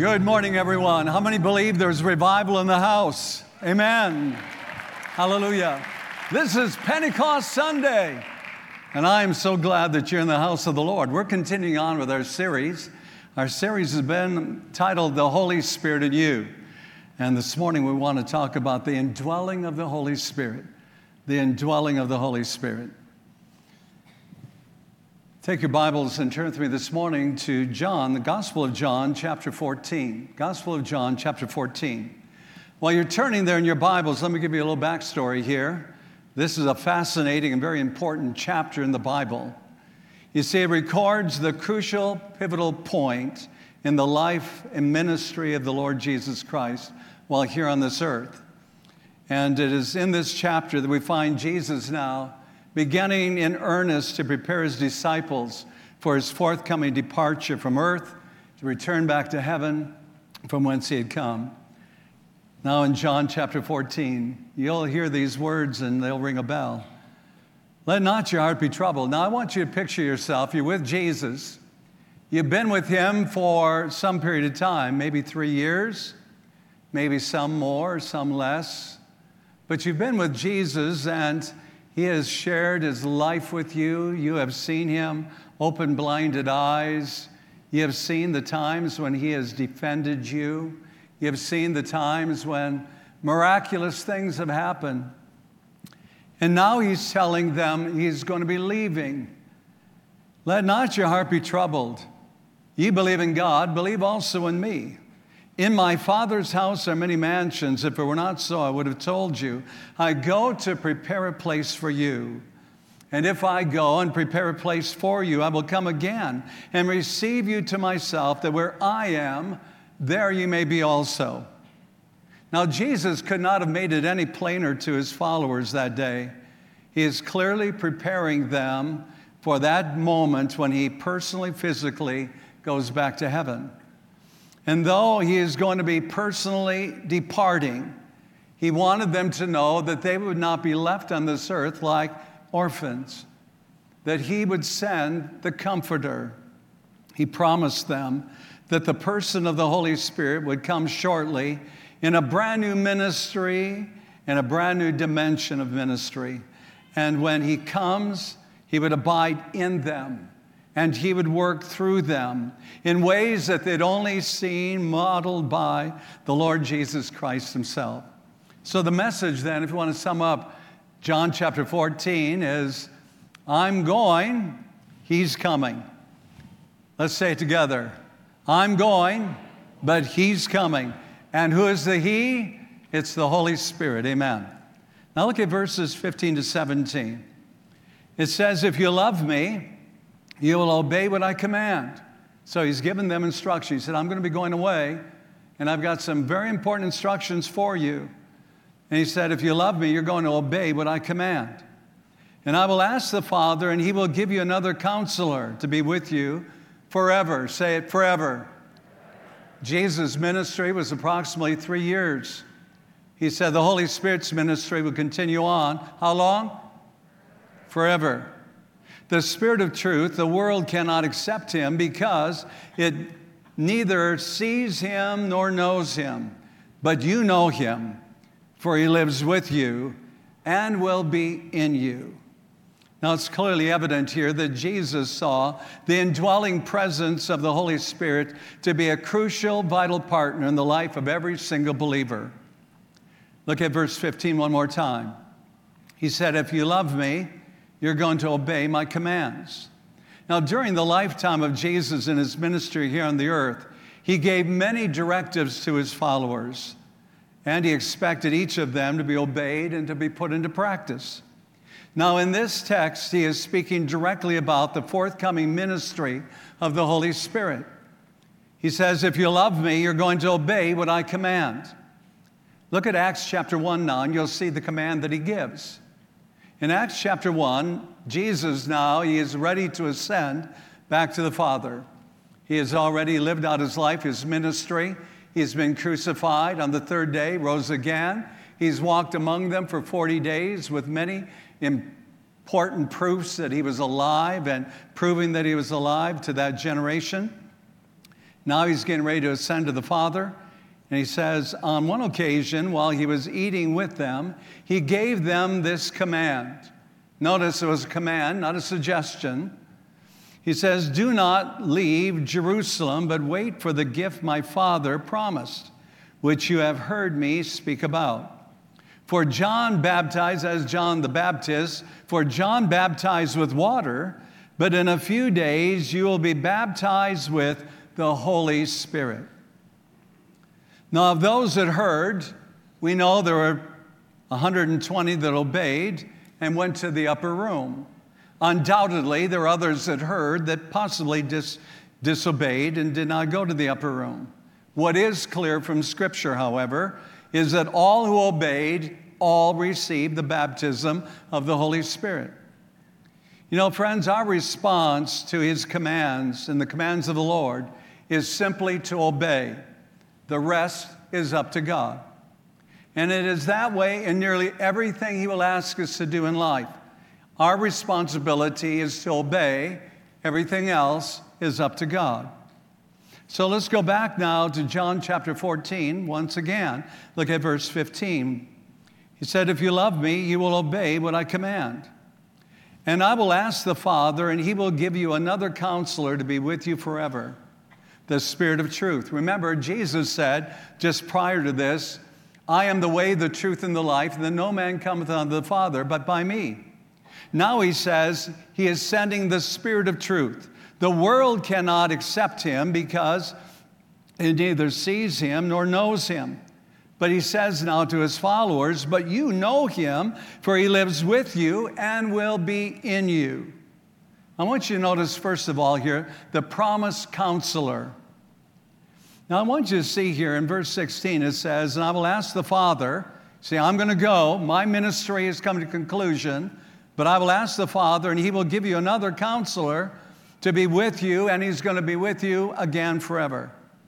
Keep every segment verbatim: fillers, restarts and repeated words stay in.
Good morning, everyone. How many believe there's revival in the house? Amen. Hallelujah. This is Pentecost Sunday, and I am so glad that you're in the house of the Lord. We're continuing on with our series. Our series has been titled The Holy Spirit in You. And this morning we want to talk about the indwelling of the Holy Spirit. The indwelling of the Holy Spirit. Take your Bibles and turn with me this morning to John, the Gospel of John, chapter fourteen. Gospel of John, chapter fourteen. While you're turning there in your Bibles, let me give you a little backstory here. This is a fascinating and very important chapter in the Bible. You see, it records the crucial, pivotal point in the life and ministry of the Lord Jesus Christ while here on this earth. And it is in this chapter that we find Jesus now beginning in earnest to prepare his disciples for his forthcoming departure from earth to return back to heaven from whence he had come. Now in John chapter fourteen, you'll hear these words and they'll ring a bell. Let not your heart be troubled. Now I want you to picture yourself. You're with Jesus. You've been with him for some period of time, maybe three years, maybe some more, some less. But you've been with Jesus and he has shared his life with you. You have seen him open blinded eyes. You have seen the times when he has defended you. You have seen the times when miraculous things have happened. And now he's telling them he's going to be leaving. Let not your heart be troubled. Ye believe in God, believe also in me. In my Father's house are many mansions. If it were not so, I would have told you. I go to prepare a place for you. And if I go and prepare a place for you, I will come again and receive you to myself, that where I am, there you may be also. Now, Jesus could not have made it any plainer to his followers that day. He is clearly preparing them for that moment when he personally, physically goes back to heaven. And though he is going to be personally departing, he wanted them to know that they would not be left on this earth like orphans, that he would send the Comforter. He promised them that the person of the Holy Spirit would come shortly in a brand new ministry, in a brand new dimension of ministry. And when he comes, he would abide in them. And he would work through them in ways that they'd only seen modeled by the Lord Jesus Christ himself. So the message then, if you want to sum up John chapter fourteen, is I'm going, he's coming. Let's say it together. I'm going, but he's coming. And who is the he? It's the Holy Spirit. Amen. Now look at verses fifteen to seventeen. It says, if you love me, you will obey what I command. So he's given them instruction. He said, I'm going to be going away, and I've got some very important instructions for you. And he said, if you love me, you're going to obey what I command. And I will ask the Father, and he will give you another counselor to be with you forever. Say it, forever. Jesus' ministry was approximately three years. He said the Holy Spirit's ministry will continue on. How long? Forever. The Spirit of truth, the world cannot accept him because it neither sees him nor knows him. But you know him, for he lives with you and will be in you. Now it's clearly evident here that Jesus saw the indwelling presence of the Holy Spirit to be a crucial, vital partner in the life of every single believer. Look at verse fifteen one more time. He said, if you love me, you're going to obey my commands. Now, during the lifetime of Jesus in his ministry here on the earth, he gave many directives to his followers, and he expected each of them to be obeyed and to be put into practice. Now, in this text, he is speaking directly about the forthcoming ministry of the Holy Spirit. He says, if you love me, you're going to obey what I command. Look at Acts chapter one now, and you'll see the command that he gives. In Acts chapter one, Jesus now, he is ready to ascend back to the Father. He has already lived out his life, his ministry. He's been crucified on the third day, rose again. He's walked among them for forty days with many important proofs that he was alive and proving that he was alive to that generation. Now he's getting ready to ascend to the Father. And he says, on one occasion, while he was eating with them, he gave them this command. Notice it was a command, not a suggestion. He says, do not leave Jerusalem, but wait for the gift my Father promised, which you have heard me speak about. For John baptized as John the Baptist, for John baptized with water, but in a few days you will be baptized with the Holy Spirit. Now, of those that heard, we know there were one hundred twenty that obeyed and went to the upper room. Undoubtedly, there were others that heard that possibly dis- disobeyed and did not go to the upper room. What is clear from Scripture, however, is that all who obeyed, all received the baptism of the Holy Spirit. You know, friends, our response to his commands and the commands of the Lord is simply to obey. The rest is up to God. And it is that way in nearly everything he will ask us to do in life. Our responsibility is to obey. Everything else is up to God. So let's go back now to John chapter fourteen once again. Look at verse fifteen. He said, if you love me, you will obey what I command. And I will ask the Father, and he will give you another counselor to be with you forever, the Spirit of truth. Remember, Jesus said just prior to this, I am the way, the truth, and the life, and that no man cometh unto the Father but by me. Now he says he is sending the Spirit of truth. The world cannot accept him because it neither sees him nor knows him. But he says now to his followers, but you know him, for he lives with you and will be in you. I want you to notice, first of all here, the promised counselor. Now I want you to see here in verse sixteen, it says, and I will ask the Father, see, I'm going to go, my ministry has come to conclusion, but I will ask the Father, and he will give you another counselor to be with you, and he's going to be with you again forever.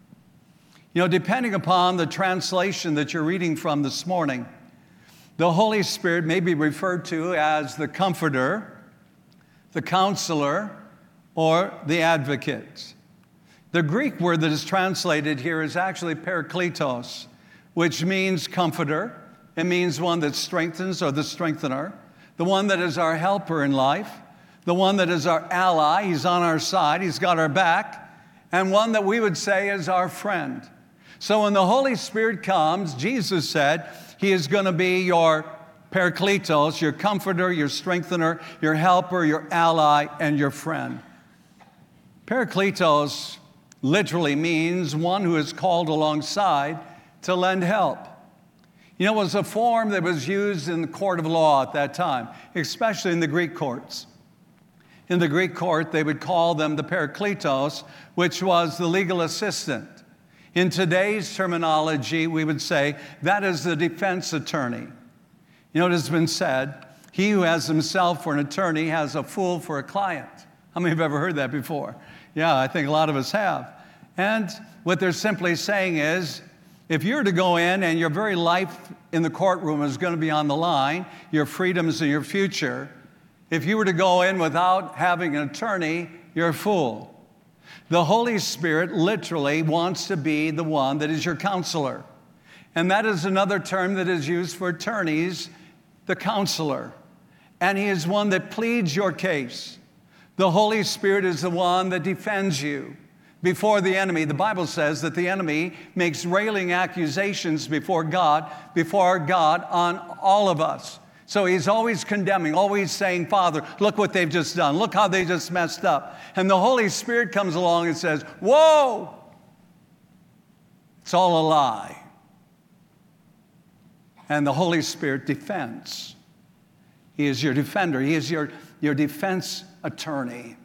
You know, depending upon the translation that you're reading from this morning, the Holy Spirit may be referred to as the Comforter, the Counselor, or the Advocate. The Greek word that is translated here is actually parakletos, which means comforter. It means one that strengthens, or the strengthener, the one that is our helper in life, the one that is our ally. He's on our side. He's got our back. And one that we would say is our friend. So when the Holy Spirit comes, Jesus said he is going to be your parakletos, your comforter, your strengthener, your helper, your ally, and your friend. Parakletos literally means one who is called alongside to lend help. You know, it was a form that was used in the court of law at that time, especially in the Greek courts. In the Greek court, they would call them the parakletos, which was the legal assistant. In today's terminology, we would say that is the defense attorney. You know, it has been said, he who has himself for an attorney has a fool for a client. How many have ever heard that before? Yeah, I think a lot of us have. And what they're simply saying is, if you're to go in and your very life in the courtroom is going to be on the line, your freedoms and your future, if you were to go in without having an attorney, you're a fool. The Holy Spirit literally wants to be the one that is your counselor. And that is another term that is used for attorneys, the counselor. And he is one that pleads your case. The Holy Spirit is the one that defends you before the enemy. The Bible says that the enemy makes railing accusations before God, before God on all of us. So he's always condemning, always saying, Father, look what they've just done. Look how they just messed up. And the Holy Spirit comes along and says, whoa, it's all a lie. And the Holy Spirit defends. He is your defender. He is your, your defense attorney.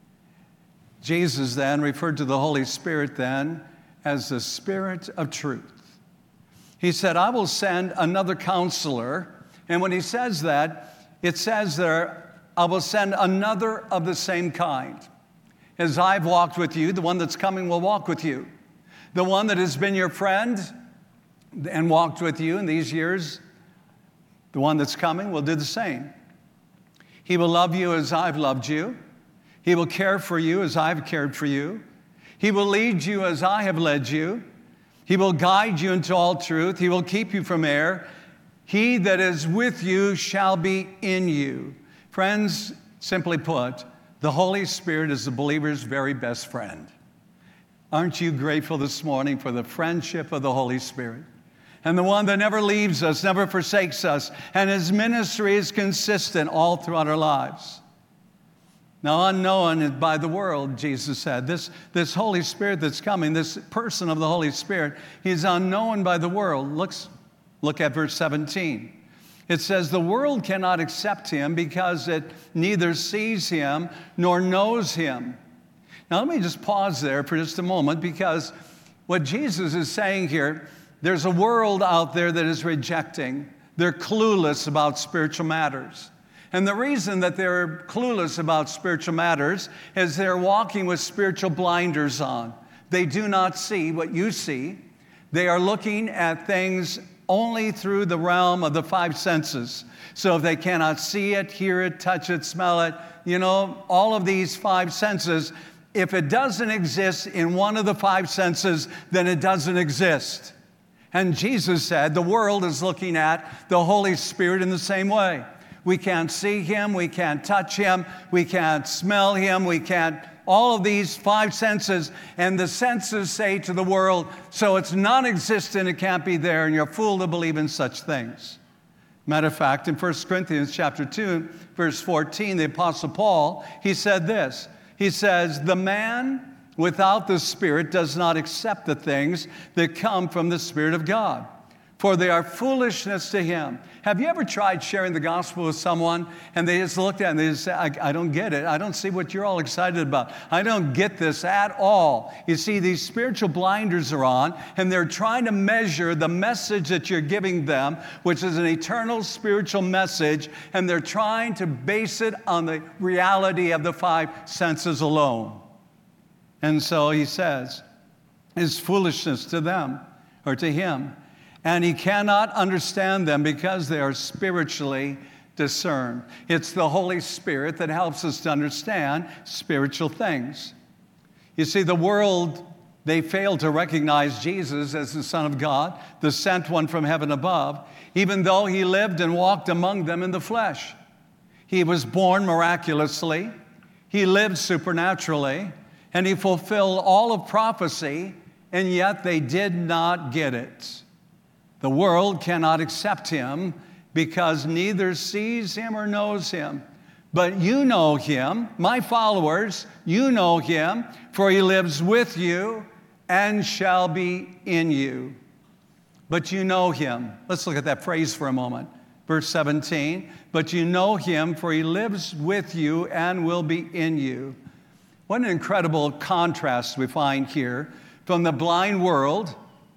Jesus then referred to the Holy Spirit then as the Spirit of truth. He said, I will send another counselor. And when he says that, it says there, I will send another of the same kind. As I've walked with you, the one that's coming will walk with you. The one that has been your friend and walked with you in these years, the one that's coming will do the same. He will love you as I've loved you. He will care for you as I've cared for you. He will lead you as I have led you. He will guide you into all truth. He will keep you from error. He that is with you shall be in you. Friends, simply put, the Holy Spirit is the believer's very best friend. Aren't you grateful this morning for the friendship of the Holy Spirit? And the one that never leaves us, never forsakes us, and his ministry is consistent all throughout our lives. Now, unknown by the world, Jesus said, this, this Holy Spirit that's coming, this person of the Holy Spirit, he's unknown by the world. Looks, look at verse seventeen. It says, the world cannot accept him because it neither sees him nor knows him. Now, let me just pause there for just a moment, because what Jesus is saying here, there's a world out there that is rejecting. They're clueless about spiritual matters. And the reason that they're clueless about spiritual matters is they're walking with spiritual blinders on. They do not see what you see. They are looking at things only through the realm of the five senses. So if they cannot see it, hear it, touch it, smell it, you know, all of these five senses, if it doesn't exist in one of the five senses, then it doesn't exist. And Jesus said the world is looking at the Holy Spirit in the same way. We can't see him, we can't touch him, we can't smell him, we can't, all of these five senses, and the senses say to the world, so it's non-existent, it can't be there, and you're a fool to believe in such things. Matter of fact, in First Corinthians chapter two, verse fourteen, the Apostle Paul, he said this, he says, the man without the Spirit does not accept the things that come from the Spirit of God, for they are foolishness to him. Have you ever tried sharing the gospel with someone and they just looked at it and they just say, I, I don't get it. I don't see what you're all excited about. I don't get this at all. You see, these spiritual blinders are on, and they're trying to measure the message that you're giving them, which is an eternal spiritual message, and they're trying to base it on the reality of the five senses alone. And so he says, it's foolishness to them, or to him. And he cannot understand them because they are spiritually discerned. It's the Holy Spirit that helps us to understand spiritual things. You see, the world, they fail to recognize Jesus as the Son of God, the sent one from heaven above, even though he lived and walked among them in the flesh. He was born miraculously, he lived supernaturally, and he fulfilled all of prophecy, and yet they did not get it. The world cannot accept him because neither sees him or knows him. But you know him, my followers, you know him, for he lives with you and shall be in you. But you know him. Let's look at that phrase for a moment. Verse seventeen, but you know him, for he lives with you and will be in you. What an incredible contrast we find here from the blind world,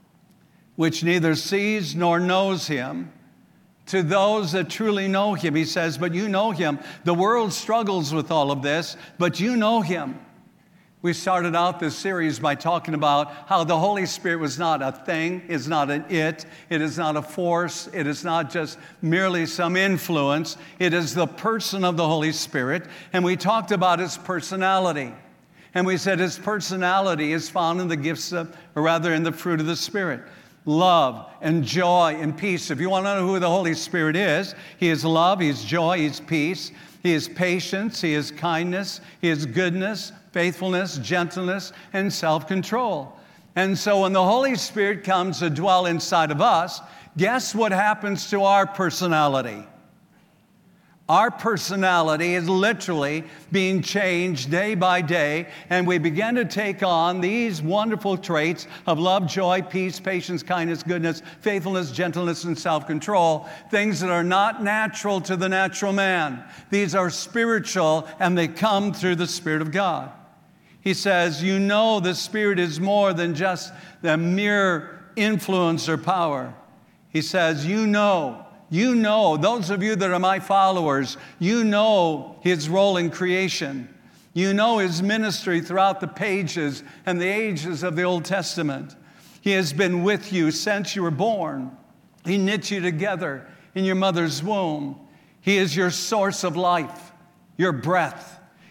which neither sees nor knows him, to those that truly know him. He says, but you know him. The world struggles with all of this, but you know him. We started out this series by talking about how the Holy Spirit was not a thing, is not an it, it is not a force, it is not just merely some influence. It is the person of the Holy Spirit, and we talked about his personality. And we said his personality is found in the gifts of, or rather in the fruit of the Spirit. Love and joy and peace. If you want to know who the Holy Spirit is, he is love, he is joy, he is peace, he is patience, he is kindness, he is goodness, faithfulness, gentleness, and self-control. And so when the Holy Spirit comes to dwell inside of us, guess what happens to our personality? Our personality is literally being changed day by day, and we begin to take on these wonderful traits of love, joy, peace, patience, kindness, goodness, faithfulness, gentleness, and self-control, things that are not natural to the natural man. These are spiritual, and they come through the Spirit of God. He says, you know the Spirit is more than just the mere influence or power. He says, you know. You know, those of you that are my followers, you know his role in creation. You know his ministry throughout the pages and the ages of the Old Testament. He has been with you since you were born. He knit you together in your mother's womb. He is your source of life, your breath.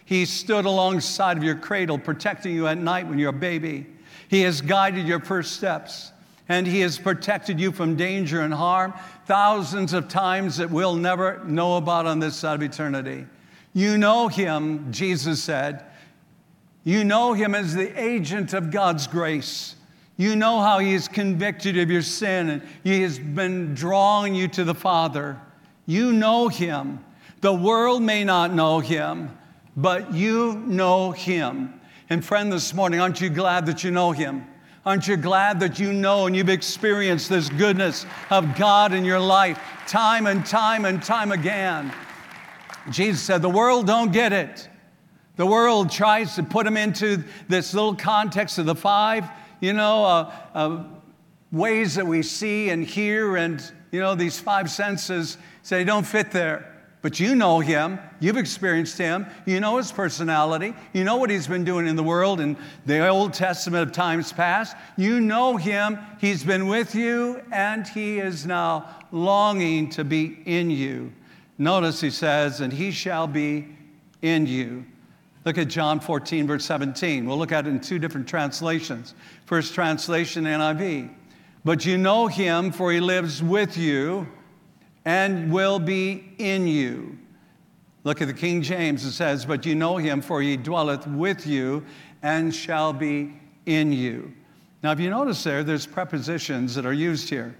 He stood alongside of your cradle, protecting you at night when you're a baby. He has guided your first steps, and he has protected you from danger and harm thousands of times that we'll never know about on this side of eternity. You know him, Jesus said. You know him as the agent of God's grace. You know how he has convicted you of your sin, and he has been drawing you to the Father. You know him. The world may not know him, but you know him. And friend, this morning, aren't you glad that you know him? Aren't you glad that you know and you've experienced this goodness of God in your life time and time and time again? Jesus said, the world don't get it. The world tries to put him into this little context of the five, you know, uh, uh, ways that we see and hear, and, you know, these five senses say they don't fit there. But you know him. You've experienced him. You know his personality. You know what he's been doing in the world in the Old Testament of times past. You know him. He's been with you, and he is now longing to be in you. Notice he says, and he shall be in you. Look at John fourteen, verse seventeen. We'll look at it in two different translations. First translation, N I V. But you know him, for he lives with you and will be in you. Look at the King James. It says, but you know him, for he dwelleth with you and shall be in you. Now, if you notice there, there's prepositions that are used here.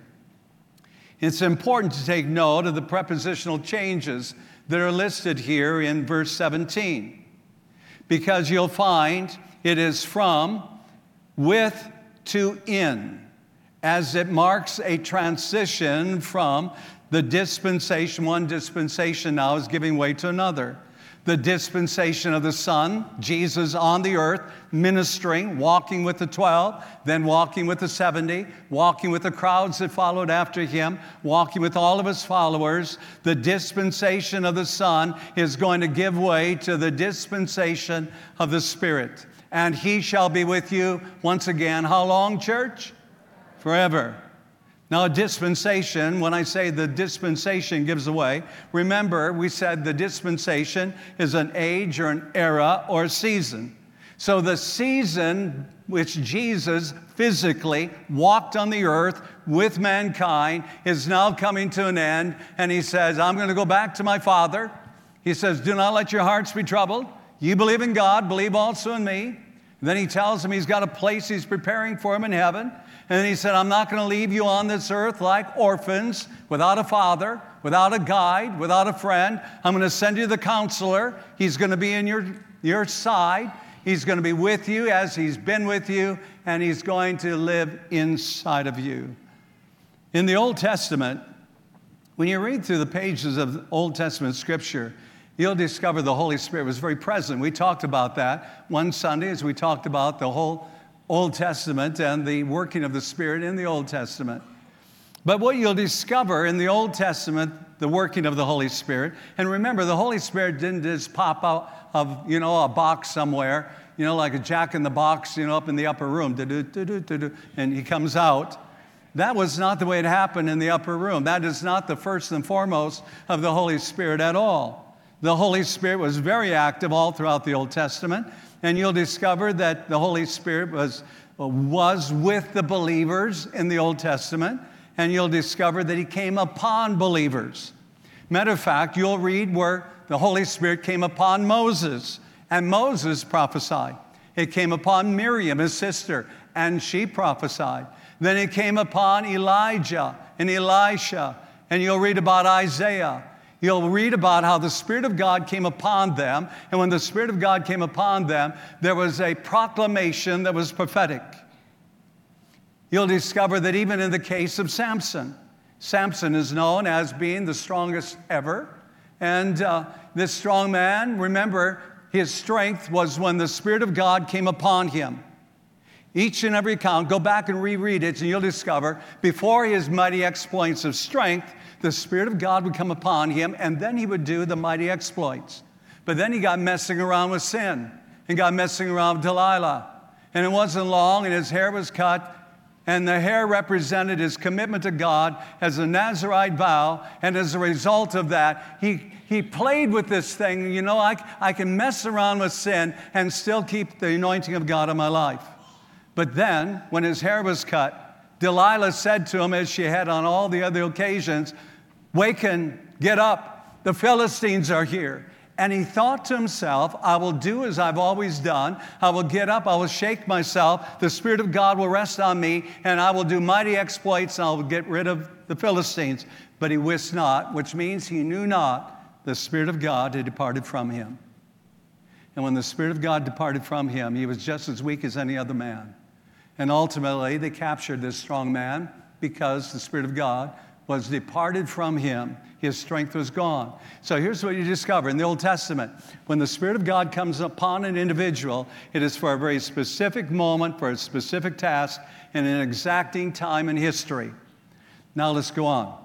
It's important to take note of the prepositional changes that are listed here in verse seventeen, because you'll find it is from, with, to in, as it marks a transition from the dispensation. One dispensation now is giving way to another. The dispensation of the Son, Jesus on the earth, ministering, walking with the twelve, then walking with the seventy, walking with the crowds that followed after him, walking with all of his followers. The dispensation of the Son is going to give way to the dispensation of the Spirit. And he shall be with you once again. How long, church? Forever. Now, a dispensation, when I say the dispensation gives away, remember we said the dispensation is an age or an era or a season. So the season which Jesus physically walked on the earth with mankind is now coming to an end. And he says, I'm going to go back to my Father. He says, do not let your hearts be troubled. You believe in God, believe also in me. And then he tells him he's got a place he's preparing for him in heaven. And then he said, I'm not going to leave you on this earth like orphans, without a father, without a guide, without a friend. I'm going to send you the counselor. He's going to be in your, your side. He's going to be with you as he's been with you, and he's going to live inside of you. In the Old Testament, when you read through the pages of Old Testament Scripture, you'll discover the Holy Spirit was very present. We talked about that one Sunday as we talked about the whole Old Testament and the working of the Spirit in the Old Testament. But what you'll discover in the Old Testament, the working of the Holy Spirit, and remember, the Holy Spirit didn't just pop out of, you know, a box somewhere, you know, like a jack in the box, you know, up in the upper room, and he comes out. That was not the way it happened in the upper room. That is not the first and foremost of the Holy Spirit at all. The Holy Spirit was very active all throughout the Old Testament. And you'll discover that the Holy Spirit was, was with the believers in the Old Testament. And you'll discover that he came upon believers. Matter of fact, you'll read where the Holy Spirit came upon Moses, and Moses prophesied. It came upon Miriam, his sister, and she prophesied. Then it came upon Elijah and Elisha. And you'll read about Isaiah. You'll read about how the Spirit of God came upon them. And when the Spirit of God came upon them, there was a proclamation that was prophetic. You'll discover that even in the case of Samson, Samson is known as being the strongest ever. And uh, this strong man, remember, his strength was when the Spirit of God came upon him. Each and every account, go back and reread it, and you'll discover before his mighty exploits of strength, the Spirit of God would come upon him, and then he would do the mighty exploits. But then he got messing around with sin, and got messing around with Delilah. And it wasn't long, and his hair was cut, And the hair represented his commitment to God as a Nazirite vow. And as a result of that, he, he played with this thing. You know, I, I can mess around with sin and still keep the anointing of God in my life. But then, when his hair was cut, Delilah said to him, as she had on all the other occasions, "Waken, get up, the Philistines are here." And he thought to himself, I will do as I've always done. I will get up, I will shake myself, the Spirit of God will rest on me, and I will do mighty exploits, and I will get rid of the Philistines. But he wist not, which means he knew not, the Spirit of God had departed from him. And when the Spirit of God departed from him, he was just as weak as any other man. And ultimately, they captured this strong man because the Spirit of God was departed from him. His strength was gone. So here's what you discover in the Old Testament. When the Spirit of God comes upon an individual, it is for a very specific moment, for a specific task, and an exacting time in history. Now let's go on.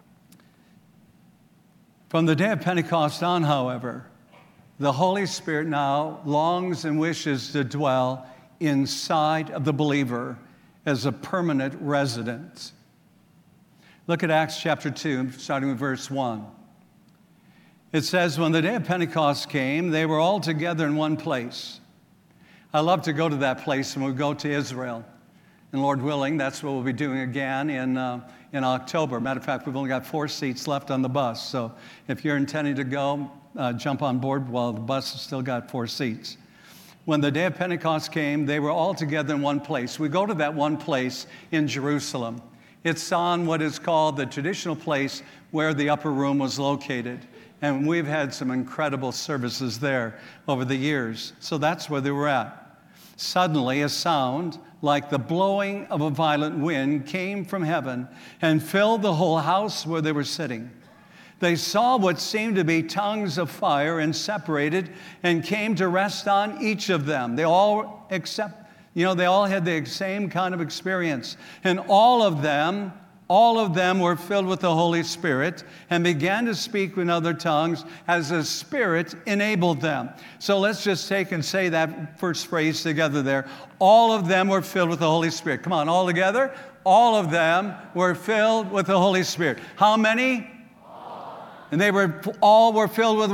From the day of Pentecost on, however, the Holy Spirit now longs and wishes to dwell inside of the believer as a permanent residence. Look at Acts chapter two, starting with verse one. It says, when the day of Pentecost came, they were all together in one place. I love to go to that place when we go to Israel. And Lord willing, that's what we'll be doing again in, uh, in October. Matter of fact, we've only got four seats left on the bus. So if you're intending to go, uh, jump on board while the bus has still got four seats. When the day of Pentecost came, they were all together in one place. We go to that one place in Jerusalem. It's on what is called the traditional place where the upper room was located. And we've had some incredible services there over the years. So that's where they were at. Suddenly, a sound like the blowing of a violent wind came from heaven and filled the whole house where they were sitting. They saw what seemed to be tongues of fire and separated and came to rest on each of them. They all except You know, they all had the same kind of experience. And all of them, all of them were filled with the Holy Spirit and began to speak in other tongues as the Spirit enabled them. So let's just take and say that first phrase together there. All of them were filled with the Holy Spirit. Come on, all together. All of them were filled with the Holy Spirit. How many? All. And they were all were filled with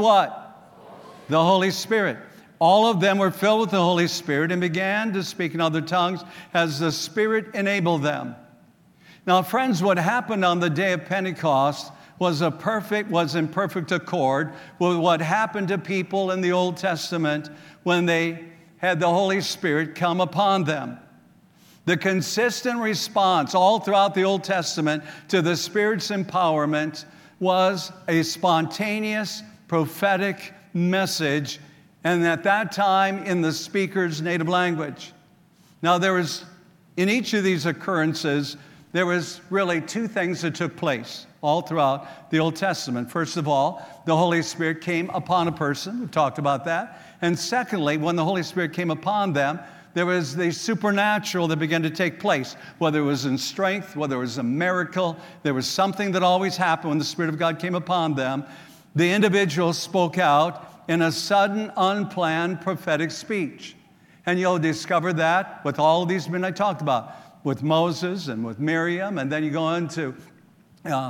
what? The Holy Spirit. All of them were filled with the Holy Spirit and began to speak in other tongues as the Spirit enabled them. Now, friends, what happened on the day of Pentecost was a perfect, was in perfect accord with what happened to people in the Old Testament when they had the Holy Spirit come upon them. The consistent response all throughout the Old Testament to the Spirit's empowerment was a spontaneous, prophetic message, and at that time in the speaker's native language. Now there was, in each of these occurrences, there was really two things that took place all throughout the Old Testament. First of all, the Holy Spirit came upon a person. We talked about that. And secondly, when the Holy Spirit came upon them, there was the supernatural that began to take place, whether it was in strength, whether it was a miracle. There was something that always happened when the Spirit of God came upon them. The individual spoke out in a sudden, unplanned prophetic speech. And you'll discover that with all of these men I talked about, with Moses and with Miriam, and then you go into uh,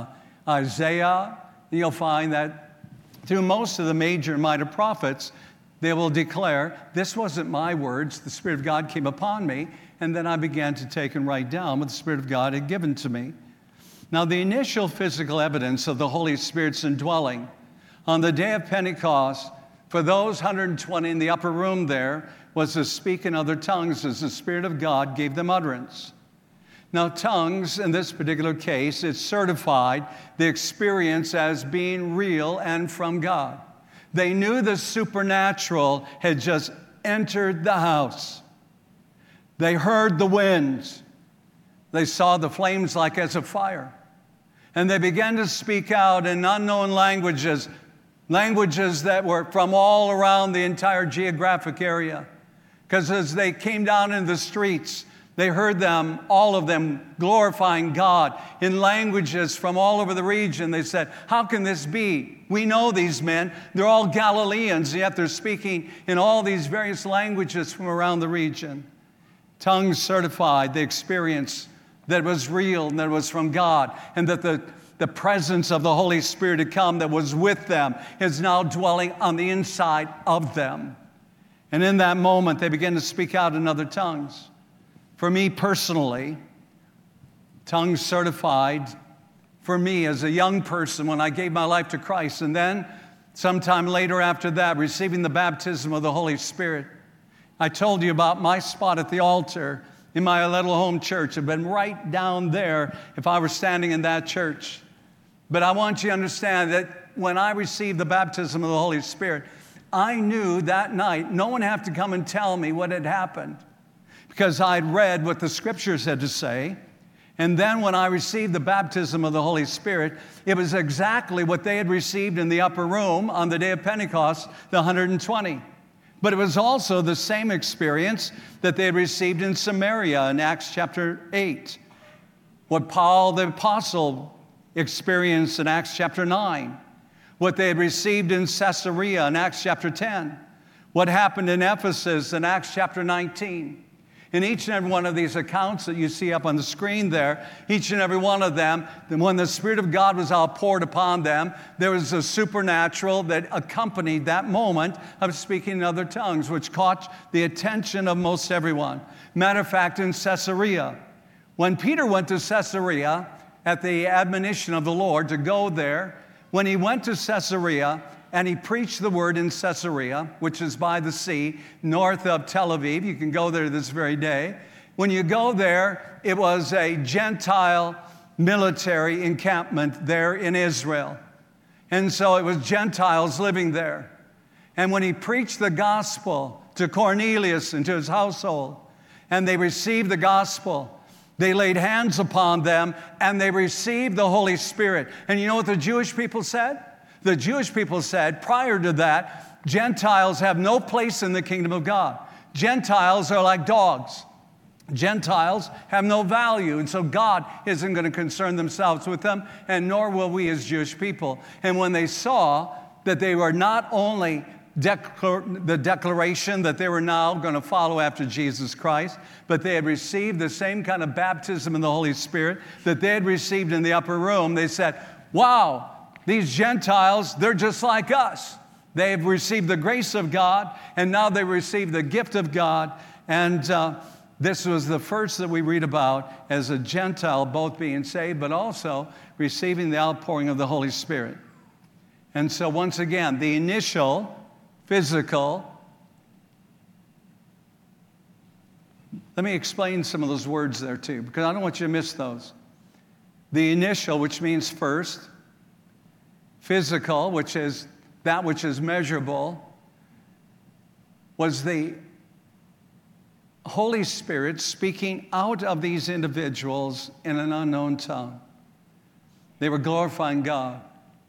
Isaiah, and you'll find that through most of the major and minor prophets, they will declare, this wasn't my words, the Spirit of God came upon me, and then I began to take and write down what the Spirit of God had given to me. Now, the initial physical evidence of the Holy Spirit's indwelling on the day of Pentecost for those one hundred twenty in the upper room there was to speak in other tongues as the Spirit of God gave them utterance. Now, tongues, in this particular case, it certified the experience as being real and from God. They knew the supernatural had just entered the house. They heard the winds. They saw the flames like as a fire. And they began to speak out in unknown languages, languages that were from all around the entire geographic area. Because as they came down in the streets, they heard them, all of them, glorifying God in languages from all over the region. They said, how can this be? We know these men. They're all Galileans, yet they're speaking in all these various languages from around the region. Tongues certified the experience that it was real and that it was from God, and that the, the presence of the Holy Spirit had come that was with them, is now dwelling on the inside of them. And in that moment, they began to speak out in other tongues. For me personally, tongues certified for me as a young person when I gave my life to Christ, and then sometime later after that, receiving the baptism of the Holy Spirit. I told you about my spot at the altar in my little home church. I've been right down there if I were standing in that church. But I want you to understand that when I received the baptism of the Holy Spirit, I knew that night no one had to come and tell me what had happened, because I'd read what the scriptures had to say. And then when I received the baptism of the Holy Spirit, it was exactly what they had received in the upper room on the day of Pentecost, the one hundred twenty. But it was also the same experience that they had received in Samaria in Acts chapter eight. What Paul the apostle experienced in Acts chapter nine. What they had received in Caesarea in Acts chapter ten. What happened in Ephesus in Acts chapter nineteen. In each and every one of these accounts that you see up on the screen there, each and every one of them, when the Spirit of God was outpoured upon them, there was a supernatural that accompanied that moment of speaking in other tongues, which caught the attention of most everyone. Matter of fact, in Caesarea, when Peter went to Caesarea at the admonition of the Lord to go there, when he went to Caesarea, and he preached the word in Caesarea, which is by the sea, north of Tel Aviv. You can go there this very day. When you go there, it was a Gentile military encampment there in Israel. And so it was Gentiles living there. And when he preached the gospel to Cornelius and to his household, and they received the gospel, they laid hands upon them, and they received the Holy Spirit. And you know what the Jewish people said? The Jewish people said, prior to that, Gentiles have no place in the kingdom of God. Gentiles are like dogs. Gentiles have no value, and so God isn't going to concern themselves with them, and nor will we as Jewish people. And when they saw that they were not only declar- the declaration that they were now going to follow after Jesus Christ, but they had received the same kind of baptism in the Holy Spirit that they had received in the upper room, they said, wow, these Gentiles, they're just like us. They've received the grace of God, and now they receive the gift of God. And uh, this was the first that we read about as a Gentile both being saved, but also receiving the outpouring of the Holy Spirit. And so once again, the initial physical. Let me explain some of those words there too, because I don't want you to miss those. The initial, which means first. Physical, which is that which is measurable, was the Holy Spirit speaking out of these individuals in an unknown tongue. They were glorifying God.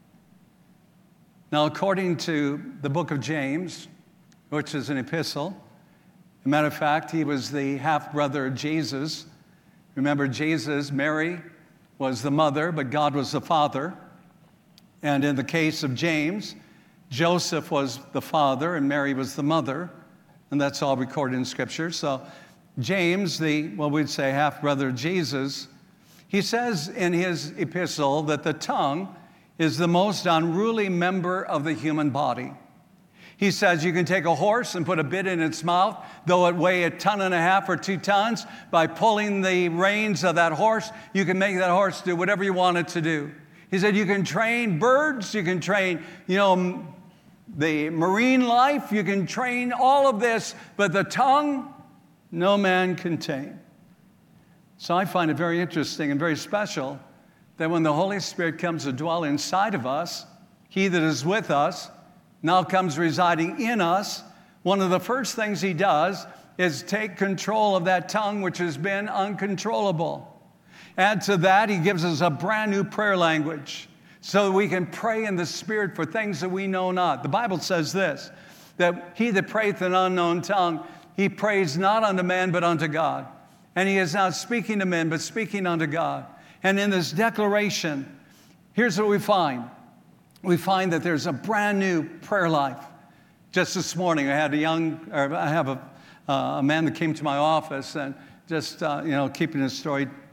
Now, according to the book of James, which is an epistle, as a matter of fact, he was the half-brother of Jesus. Remember, Jesus, Mary was the mother, but God was the father. And in the case of James, Joseph was the father and Mary was the mother. And that's all recorded in Scripture. So James, the, what we'd say, half-brother of Jesus, he says in his epistle that the tongue is the most unruly member of the human body. He says you can take a horse and put a bit in its mouth, though it weigh a ton and a half or two tons. By pulling the reins of that horse, you can make that horse do whatever you want it to do. He said you can train birds, you can train, you know, the marine life, you can train all of this, but the tongue, no man can tame. So I find it very interesting and very special that when the Holy Spirit comes to dwell inside of us, he that is with us now comes residing in us. One of the first things he does is take control of that tongue which has been uncontrollable. Add to that, he gives us a brand new prayer language so that we can pray in the Spirit for things that we know not. The Bible says this, that he that prayeth in an unknown tongue, he prays not unto man but unto God. And he is not speaking to men but speaking unto God. And in this declaration, here's what we find. We find that there's a brand new prayer life. Just this morning, I had a young, or I have a, uh, a man that came to my office and just, uh, you know, keeping his story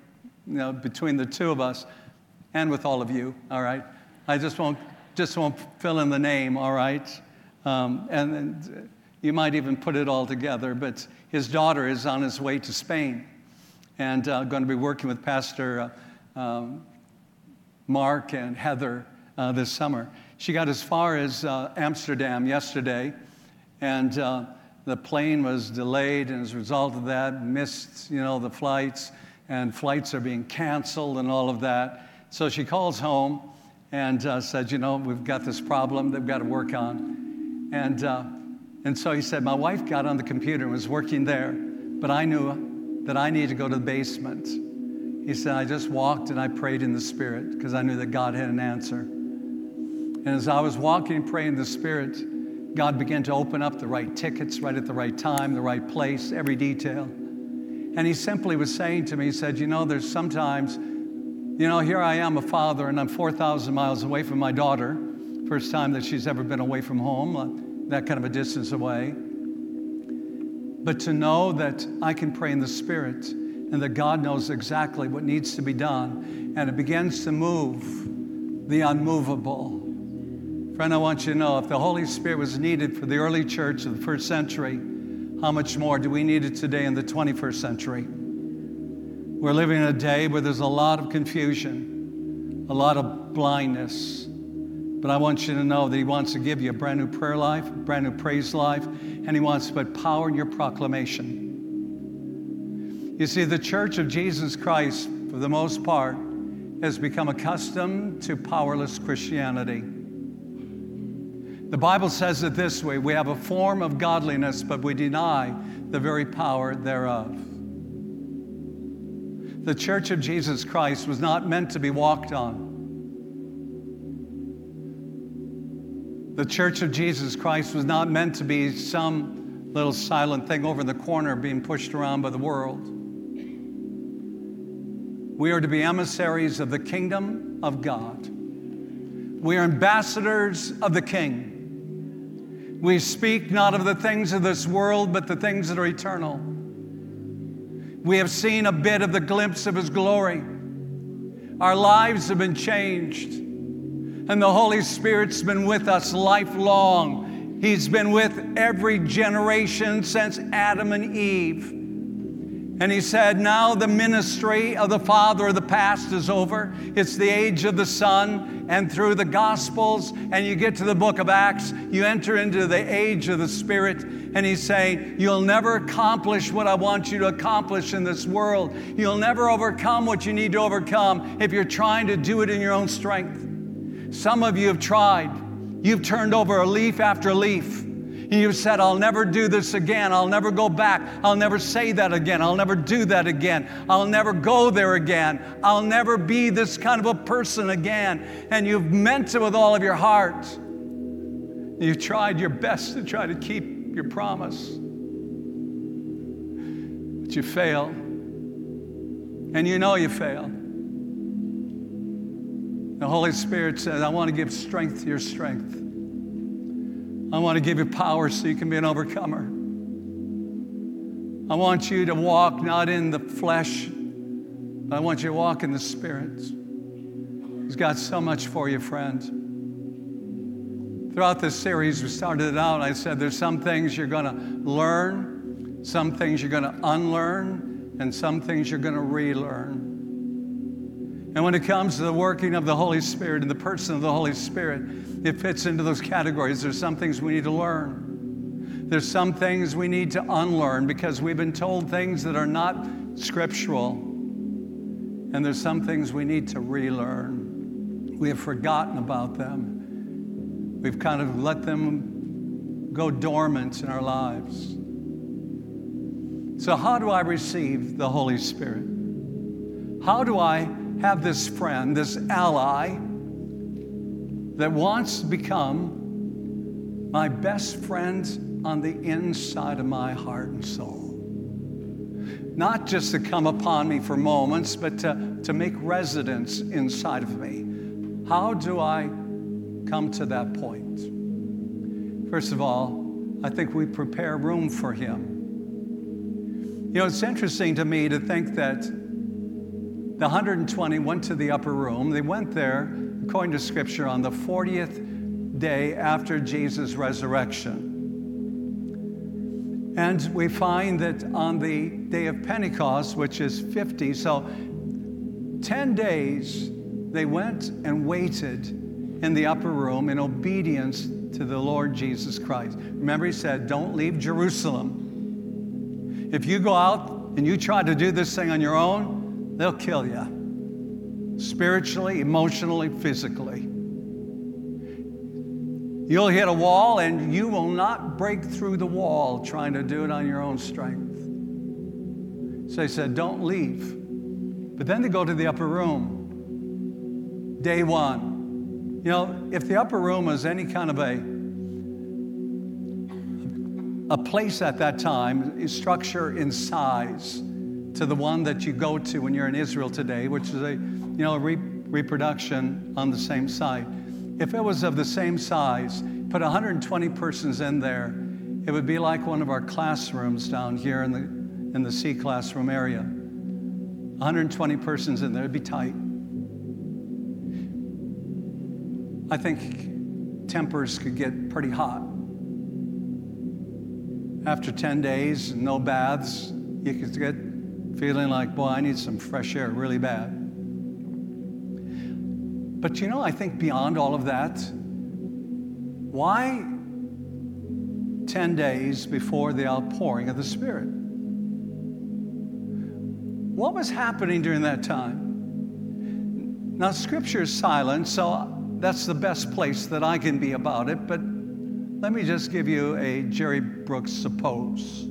you know, between the two of us and with all of you, all right? I just won't, just won't fill in the name, all right? Um, and, and you might even put it all together, but his daughter is on his way to Spain and uh, going to be working with Pastor uh, um, Mark and Heather uh, this summer. She got as far as uh, Amsterdam yesterday, and uh, the plane was delayed, and as a result of that, missed, you know, the flights, and flights are being canceled and all of that. So she calls home and uh, said, you know, we've got this problem that we've got to work on. And, uh, and so he said, my wife got on the computer and was working there, but I knew that I needed to go to the basement. He said, I just walked and I prayed in the Spirit because I knew that God had an answer. And as I was walking and praying in the Spirit, God began to open up the right tickets, right at the right time, the right place, every detail. And he simply was saying to me, he said, you know, there's sometimes, you know, here I am, a father, and I'm four thousand miles away from my daughter. First time that she's ever been away from home, uh, that kind of a distance away. But to know that I can pray in the Spirit and that God knows exactly what needs to be done, and it begins to move the unmovable. Friend, I want you to know, if the Holy Spirit was needed for the early church of the first century, how much more do we need it today in the twenty-first century? We're living in a day where there's a lot of confusion, a lot of blindness. But I want you to know that he wants to give you a brand new prayer life, a brand new praise life, and he wants to put power in your proclamation. You see, the Church of Jesus Christ, for the most part, has become accustomed to powerless Christianity. The Bible says it this way: we have a form of godliness, but we deny the very power thereof. The Church of Jesus Christ was not meant to be walked on. The Church of Jesus Christ was not meant to be some little silent thing over in the corner being pushed around by the world. We are to be emissaries of the kingdom of God. We are ambassadors of the King. We speak not of the things of this world, but the things that are eternal. We have seen a bit of the glimpse of his glory. Our lives have been changed. And the Holy Spirit's been with us lifelong. He's been with every generation since Adam and Eve. And he said, now the ministry of the Father of the past is over. It's the age of the Son. And through the Gospels, and you get to the book of Acts, you enter into the age of the Spirit. And he's saying, you'll never accomplish what I want you to accomplish in this world. You'll never overcome what you need to overcome if you're trying to do it in your own strength. Some of you have tried. You've turned over a leaf after a leaf. And you've said, I'll never do this again. I'll never go back. I'll never say that again. I'll never do that again. I'll never go there again. I'll never be this kind of a person again. And you've meant it with all of your heart. You've tried your best to try to keep your promise. But you fail. And you know you fail. The Holy Spirit says, I want to give strength to your strength. I want to give you power so you can be an overcomer. I want you to walk not in the flesh, but I want you to walk in the Spirit. He's got so much for you, friend. Throughout this series, we started it out, I said there's some things you're going to learn, some things you're going to unlearn, and some things you're going to relearn. And when it comes to the working of the Holy Spirit and the person of the Holy Spirit, it fits into those categories. There's some things we need to learn. There's some things we need to unlearn because we've been told things that are not scriptural. And there's some things we need to relearn. We have forgotten about them. We've kind of let them go dormant in our lives. So how do I receive the Holy Spirit? How do I have this friend, this ally, that wants to become my best friend on the inside of my heart and soul? Not just to come upon me for moments, but to, to make residence inside of me. How do I come to that point? First of all, I think we prepare room for him. You know, it's interesting to me to think that The one hundred twenty went to the upper room. They went there, according to Scripture, on the fortieth day after Jesus' resurrection. And we find that on the day of Pentecost, which is fifty, so ten days, they went and waited in the upper room in obedience to the Lord Jesus Christ. Remember, he said, don't leave Jerusalem. If you go out and you try to do this thing on your own, they'll kill you. Spiritually, emotionally, physically. You'll hit a wall and you will not break through the wall trying to do it on your own strength. So he said, don't leave. But then they go to the upper room. Day one. You know, if the upper room was any kind of a, a place at that time, a structure in size to the one that you go to when you're in Israel today, which is a, you know, a re- reproduction on the same site. If it was of the same size, put one hundred twenty persons in there, it would be like one of our classrooms down here in the in the C classroom area. one hundred twenty persons in there, it'd be tight. I think tempers could get pretty hot. After ten days, no baths, you could get feeling like, boy, I need some fresh air really bad. But you know, I think beyond all of that, why ten days before the outpouring of the Spirit? What was happening during that time? Now, Scripture is silent, so that's the best place that I can be about it, but let me just give you a Jerry Brooks suppose.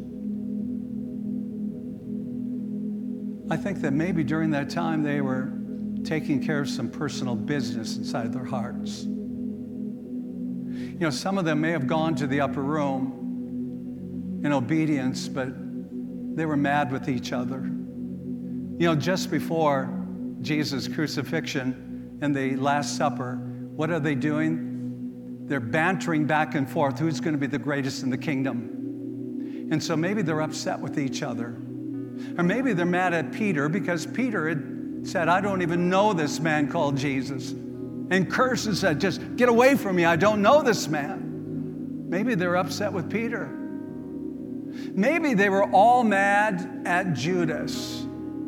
I think that maybe during that time they were taking care of some personal business inside their hearts. You know, some of them may have gone to the upper room in obedience, but they were mad with each other. You know, just before Jesus' crucifixion and the Last Supper, what are they doing? They're bantering back and forth, who's going to be the greatest in the kingdom? And so maybe they're upset with each other. Or maybe they're mad at Peter because Peter had said, I don't even know this man called Jesus. And cursed and said, just get away from me, I don't know this man. Maybe they're upset with Peter. Maybe they were all mad at Judas.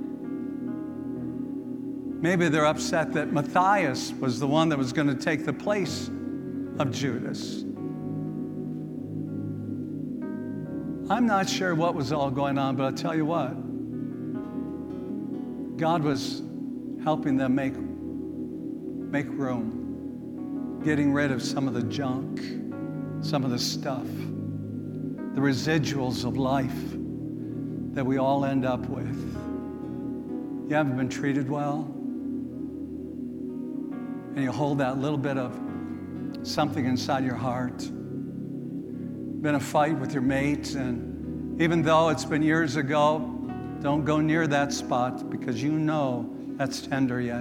Maybe they're upset that Matthias was the one that was going to take the place of Judas. I'm not sure what was all going on, but I'll tell you what. God was helping them make, make room, getting rid of some of the junk, some of the stuff, the residuals of life that we all end up with. You haven't been treated well, and you hold that little bit of something inside your heart. Been a fight with your mate, and even though it's been years ago, don't go near that spot because you know that's tender yet.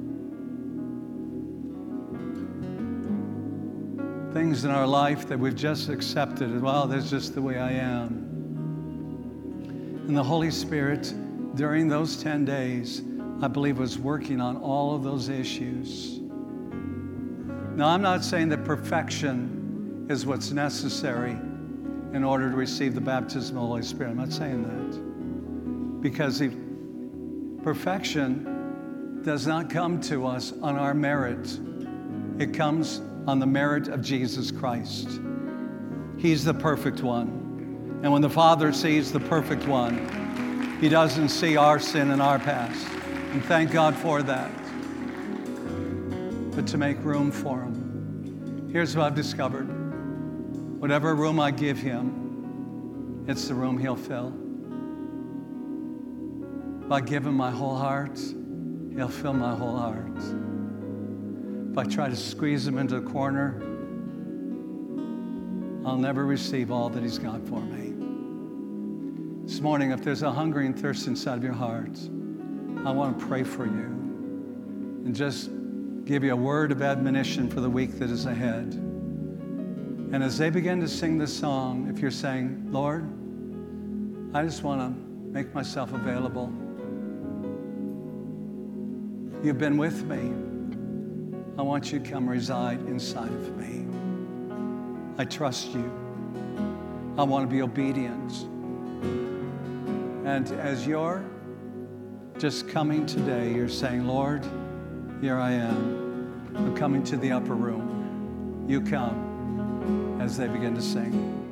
Things in our life that we've just accepted, well, that's just the way I am. And the Holy Spirit, during those ten days, I believe was working on all of those issues. Now, I'm not saying that perfection is what's necessary in order to receive the baptism of the Holy Spirit. I'm not saying that. Because if perfection does not come to us on our merit. It comes on the merit of Jesus Christ. He's the perfect one. And when the Father sees the perfect one, He doesn't see our sin and our past. And thank God for that. But to make room for Him. Here's what I've discovered. Whatever room I give Him, it's the room He'll fill. If I give Him my whole heart, He'll fill my whole heart. If I try to squeeze Him into a corner, I'll never receive all that He's got for me. This morning, if there's a hunger and thirst inside of your heart, I want to pray for you and just give you a word of admonition for the week that is ahead. And as they begin to sing this song, if you're saying, Lord, I just want to make myself available. You've been with me. I want you to come reside inside of me. I trust you. I want to be obedient. And as you're just coming today, you're saying, Lord, here I am. I'm coming to the upper room. You come as they begin to sing.